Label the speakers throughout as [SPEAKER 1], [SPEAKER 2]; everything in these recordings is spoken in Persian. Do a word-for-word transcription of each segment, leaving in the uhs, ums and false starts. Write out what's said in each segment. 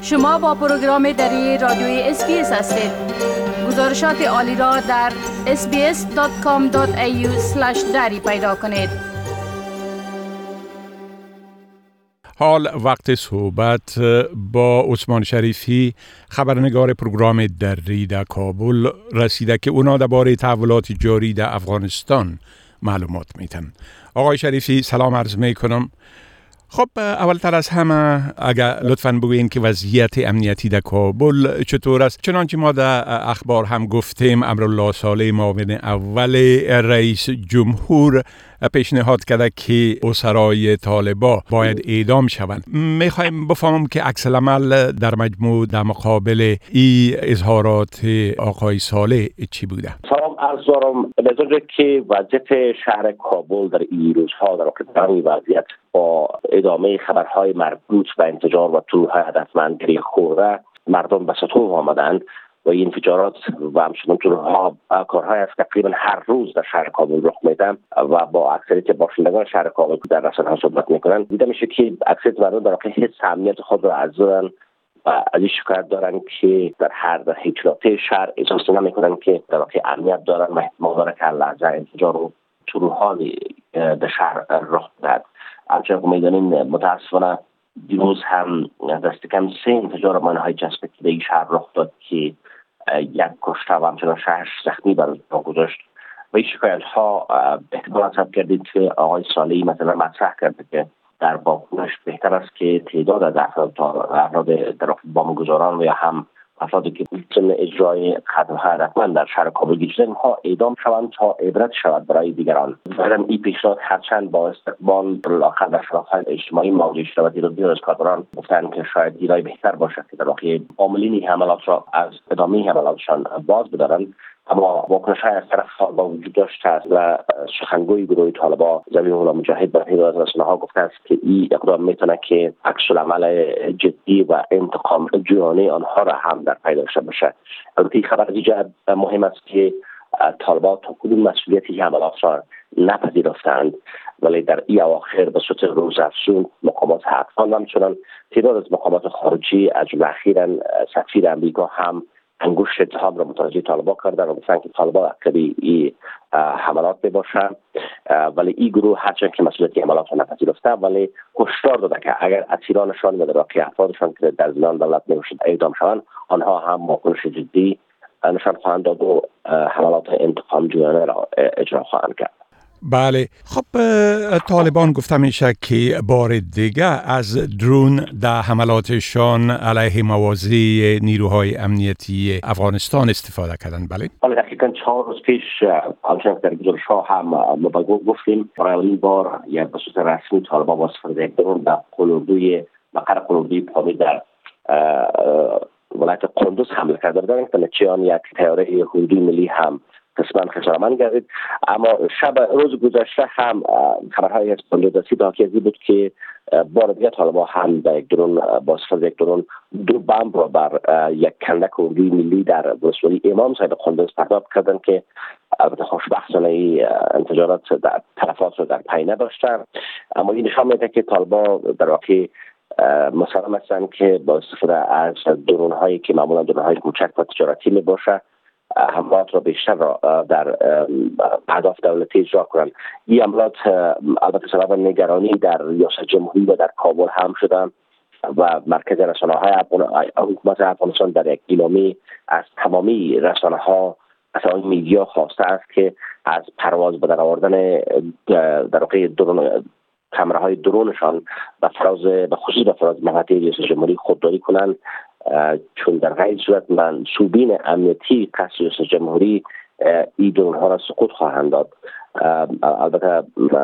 [SPEAKER 1] شما با پروگرام دری رادیوی اس بی اس هستید. گزارشات عالی را در اس بی اس دات کام دات ای یو اسلش دری پیدا کنید.
[SPEAKER 2] حال وقت صحبت با عثمان شریفی، خبرنگار پروگرام دری در کابل رسیده که اونا درباره تحولات جاری در افغانستان معلومات میتن. آقای شریفی سلام عرض میکنم. خب اولتر از همه اگر لطفاً بگوین که وضعیت امنیتی در کابل چطور است؟ چنانچه ما در اخبار هم گفتیم امرالله صالح معاون اول رئیس جمهور پیشنهاد کرده که اسرای طالبان باید اعدام شوند. میخوایم بفهمم که عکس العمل در مجموع در مقابل این اظهارات آقای صالح چی بوده؟
[SPEAKER 3] سلام عرض دارم. به که وضعیت شهر کابل در این روزها در واقع وضعیت با ادامه خبرهای مربوط به انفجار و طلوع هدفمند گره خورده مردم به سطوح آمدند و این انفجارات و همچنین طلوعها کارهای از تقریبا هر روز در شهر کابل رخ میدن و با اکثریت باشندگان شهر کابل که در رسانه‌ها صحبت میکنن دیده میشه که اکثریت مردم در واقع حس امنیت خود را از دارن و از این شکایت دارن که در هر در هیچ نقطه شهر احساس نمیکنن که در واقع امنیت دارن و احتمال داره که لحظه انفجار و طلوعها در شهر رخ دهد. همچنین که میدانیم متاسفانه دیروز هم دست کم سه انفجار منهای جسد که در شهر رخ داد که یک کشته و همچنین شهر زخمی بر جا گذاشت و این شکایت ها احتمال حساب کردید که آقای صالحی مثلا مطرح کرده که در واکنش بهتر است که تعداد از افراد در بامگذاران و یا هم افرادی که ضمن اجرای خدمات هدفمند در شهر کابل گیر شدند ها اعدام شوند تا عبرت شود برای دیگران. بعدم این پیشنهاد هرچند با استقبال بالاخره در شبکه‌های اجتماعی مواجه شده و دیگر از کاربران گفتند که شاید دیرای بهتر باشد که در واقع عاملین حملات را از ادامه حملاتشان باز بدارند، اما واکنش‌های از طرف طالبان وجود داشته است و سخنگوی گروه طالبان ذبیح الله مجاهد به تعداد از رسانه‌ها گفته است که این اقدام میتونه که عکس‌العمل جدی و انتقام جویانه آنها را هم در پی داشته باشه. البته خبر دیگر مهم است که طالبان تا کنون مسئولیت حملات را نپذیرفتند، ولی در این اواخر به صورت روزافزون مقامات افغان و همچنان تعداد از مقامات خارجی از جمله اخیراً سفیر امریکا هم انگشت اتهام را متوجه طالبان کردن و گفتن که طالبان عقبی این حملات میباشند، ولی این گروه هرچند که مسئولیت حملات را نپذیرفته ولی هشدار داده که اگر اسیرانشان و در واقع افرادشان که در زندان دولت میباشند اعدام شوند آنها هم واکنش جدی نشان خواهند داد و حملات انتقام جویانه را اجرا خواهند کرد.
[SPEAKER 2] بله، خب طالبان گفته میشه که بار دیگه از درون در حملاتشان علیه مواضع نیروهای امنیتی افغانستان استفاده کردن. بله
[SPEAKER 3] بله دقیقاً چهار روز پیش همچنان در گزارش‌ها هم ما گفتیم برای اولین بار یک به صورت رسمی طالبان با استفاده یک درون در قلمرو مقر قلمرو پامی در ولایت قندوز حمله کرده بودند که نتیجه یک طیاره حدودی ملی هم قسماً خسارتمند گردید. اما شب روز گذشته هم خبرهای از قندوز رسید حاکی از این بود که بار دیگر طالبان هم در یک درون با استفاده یک درون دو بمب را بر یک کندک حدودی ملی در ولسوالی امام صاحب قندوز پرتاب کردند که البته خوشبختانه این انفجارات در تلفات را در پی نداشتند، اما این نشان میده که طالبان در واقع مسلم هستند که با استفاده از درون هایی که معمولا درون های کوچک و تجارتی می باشه حملات را بیشتر را در اهداف دولتی اجرا کنند. این حملات البته سبب نگرانی در ریاست جمهوری و در کابل هم شدند و مرکز رسانه های حکومت افغانستان در یک اعلامی از تمامی رسانه ها از تمامی میدیا خواسته است که از پرواز به در آوردن در واقع درون کامراهای درونشان به فراز به خصوص به فراز مقاطع ریاست جمهوری خودداری کنند، چون در غیر صورت منسوبین امنیتی قصد ریاست جمهوری این درون ها را سقوط خواهند داد. البته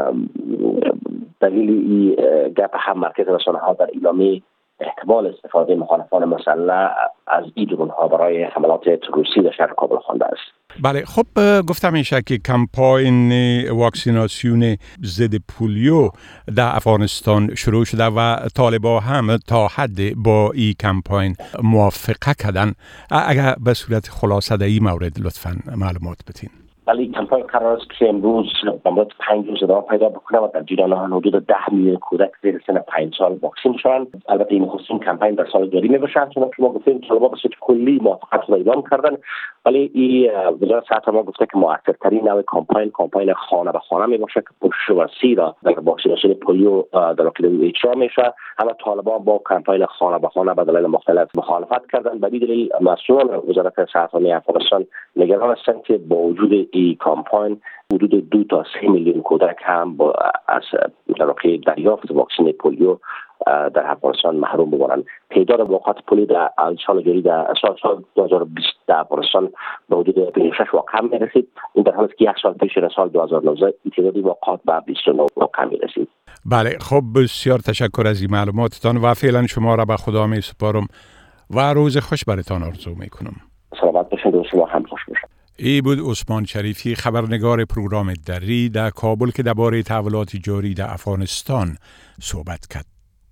[SPEAKER 3] دلیل این گپ هم مرکز رسانه ها در اعلامی احتمال استفاده مخالفان مسلح از این درون ها برای حملات تروریستی در شهر کابل خوانده است.
[SPEAKER 2] بله، خب گفته میشه که کمپاین واکسیناسیون ضد پولیو در افغانستان شروع شده و طالبان هم تا حد با این کمپاین موافقه کردن. اگر به صورت خلاصه در این مورد لطفاً معلومات بدین.
[SPEAKER 3] ولی کمپاین قرار است که امروز امروز پنج روز ادامه پیدا بکنه و در جریان حدود ده میلیون کودک زیر سن پنج سال واکسین شوند. البته این نخستین کمپاین در سال جاری میباشد، چون که ما گفتیم طلبا به صورت کلی موافقت را اعلام کردن، ولی این وزارت صحت ما گفته که مؤثرترین نوع کمپاین کمپاین خانه به خانه میباشه که پرشورسی را در واکسیناسیون پولیو در واقع اجرا میشه. اما طالبان با کمپاین خانه به خانه به دلایل مختلف مخالفت کردند. به دلیل مسئولان وزارت صحت افغانستان نگران هستند که با وجود این کمپاین حدود دو تا سه میلیون کودک هم با از در واقع دریافت واکسن پولیو در افغانستان محروم بمانند. تعداد واقعات پولیو در سال جاری در سال سال دو هزار و بیست در افغانستان به حدود پنجاه و شش واقعه میرسید. این در حالی که یک سال پیش در سال دو هزار و نوزده تعداد واقعات به بیست و نه واقعه میرسید.
[SPEAKER 2] بله، خب بسیار تشکر از این معلوماتتان و فعلا شما را به خدا می سپارم و روز خوش برتان آرزو می کنم.
[SPEAKER 3] سلامت باشید و شما هم خوش باشید.
[SPEAKER 2] ای بود عثمان شریفی، خبرنگار پروگرام دری در کابل که درباره تحولات جاری در افغانستان صحبت کرد.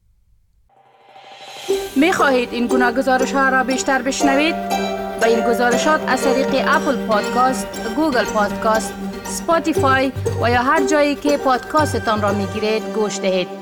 [SPEAKER 1] می خواهید این گناه گزارش ها را بیشتر بشنوید؟ با این گزارشات از طریق اپل پادکاست، گوگل پادکاست، سپاتیفای و یا هر جایی که پادکاستتان را می گیرید گوش دهید.